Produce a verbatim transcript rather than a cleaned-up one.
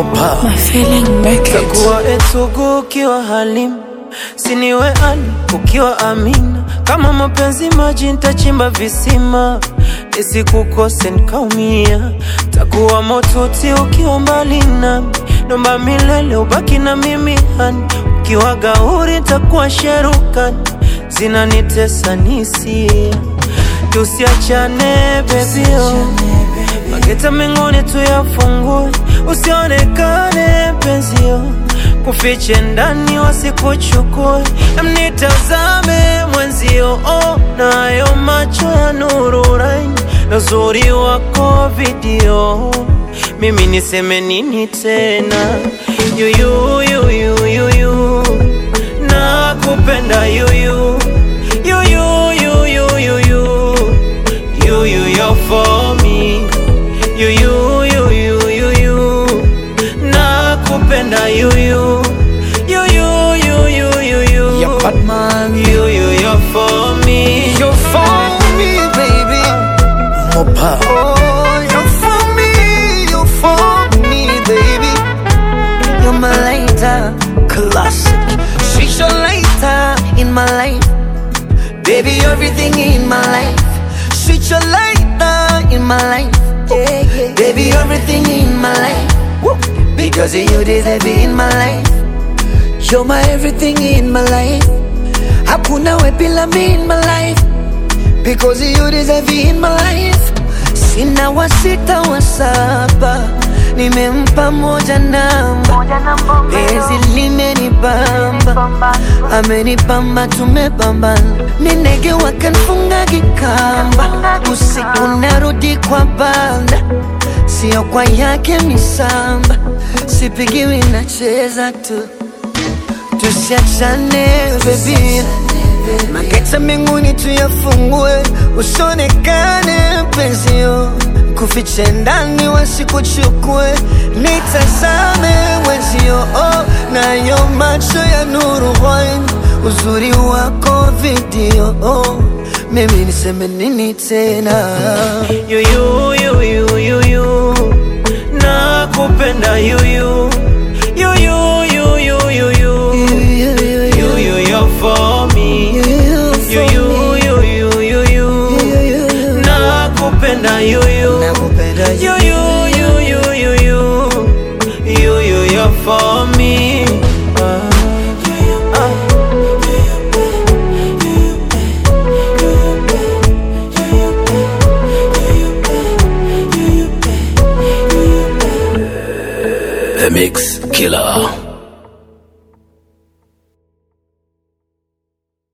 Mopa. My feeling make it. Takuwa etugu ukiwa Halim, siniwe Ali ukiwa Amina. Kama mapenzi maji nitachimba visima, nisikukose nikaumia. Takuwa motuti ukiwa mbali nami, nomba milele ubaki na mimi hani. Ukiwa Gauri takuwa Sherukani, zinanitesa nisia. Tusiachane baby oh, mageta mengine tuyafungue. Usionekane penzi oh, kufiche ndani wasikuchukue. Mnitazame mwenzio oh, nayo macho ya nuru raini, na uzuri wako video. Mimi niseme nini tena? You you you you you you, nakupenda you you you you you you you you you you you're for me. You you you you you you, nakupenda you you you you you you you you. Yeah, Batman. You you you're for me. You're for me, baby. Mopa. Oh, you're for me, you're for me, baby. You're my lighter, Classic. she's your lighter in my life. Baby, everything in my life. She's your lighter in my life. Yeah, yeah. Baby, everything in my life. Woo. Because of you, deserve it in my life. You're my everything in my life. Hakuna we bila me in my life. Because of you, deserve it in my life. Sina wa sita wa saba, nimempa moja namba. Penzi limenibamba, amenibamba tumebambana. Ninege wakanfunga kikamba, usiku narudi kwa banda. Sio kwa yake misamba, sipigiwi nacheza tu. Tusiachane baby, mageta mengine tuyafungue. Usionekane penzio, kufiche ndani wasikuchukue. Nitazame mwenzio oh, nayo macho ya nuru wine, uzuri wako video oh. Mimi niseme nini tena? You you you you you you, nakupenda you you you you you you you you you you you're for me. You you you you you you, nakupenda you you you you you you you you you you you're for me. The Mix Killer.